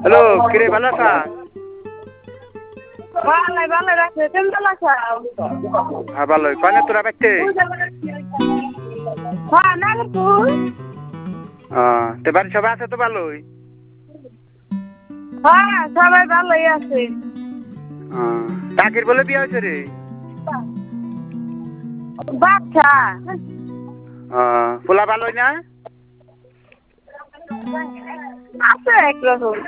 Hello কিরে ভালো আছা? ভালো রাখছে তুমি ভালো আছো? হ্যাঁ ভালোই কনে তোরা বাইতে? হ্যাঁ না রে তুই? তে বাড়ি সবাই আছে তো ভালোই? হ্যাঁ সবাই ভালোই আছে। টাকির বলে বিয়ে হয়েছে রে? বাচ্চা পোলা ভালোই না? আছে একরকম।